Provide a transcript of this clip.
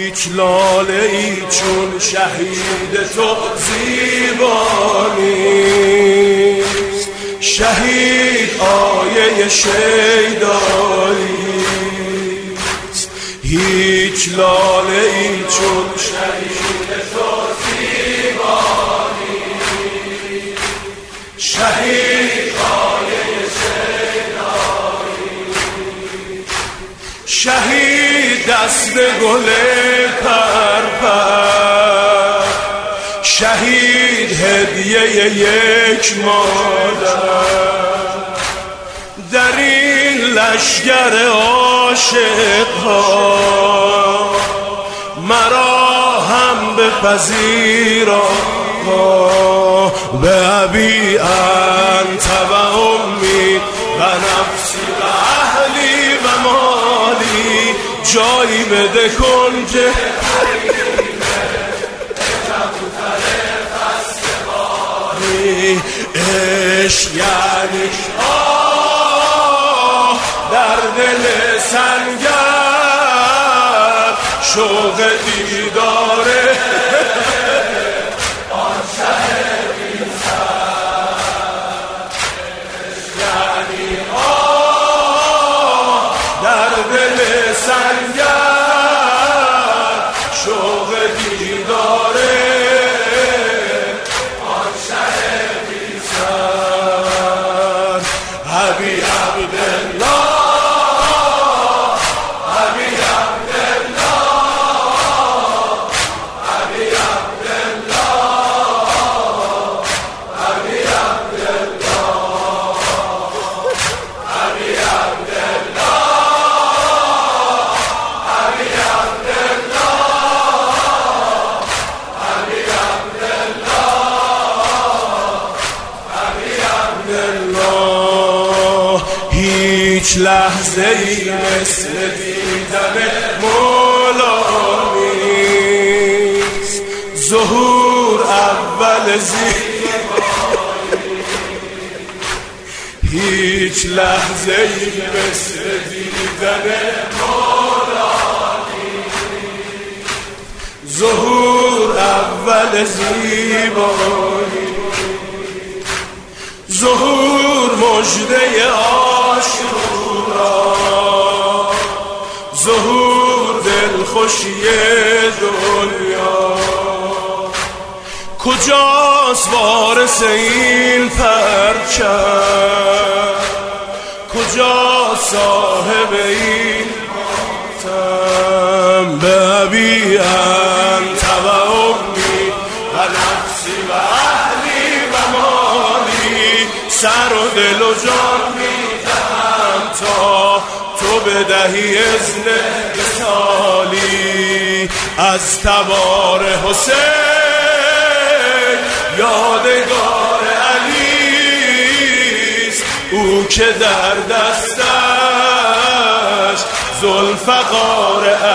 هیچ لاله ای چون شهید تو زیبا نیست. شهید آیه شیداییست. هیچ لاله ای چون شهید تو زیبا نیست. شهید آیه شیداییست. شهید دست گل پرپر. شهید هدیه یک مادر. در این لشگر عاشق‌ها مرا هم بپذیرا. به ابی انت و امی و نفسی و اهلی و مالی. جایی بده کنجه عشق یعنی در دل سنگر. شوق دیداره آن شه بی‌سر. یعنی در دل سنگر. شوق دیداره آن شه بی‌سر. ابی عبدالله هیچ لحظه ای مثل دیدن مولا نیست. ظهور اول زیبایی. هیچ لحظه ای مثل دیدن مولا نیست. ظهور اول زیبایی. ظهور مژده عاشورا. ظهور دلخوشی دنیا. کجاست وارث این پرچم؟ کجاست صاحب این ماتم؟ به ابی انت و امی و نفسی و اهلی و مالی. سر و دل و جان میدهم تا تو بدهی اذن وصالی. از تبار حسین یادگار علیست. او که در دستش ذوالفقار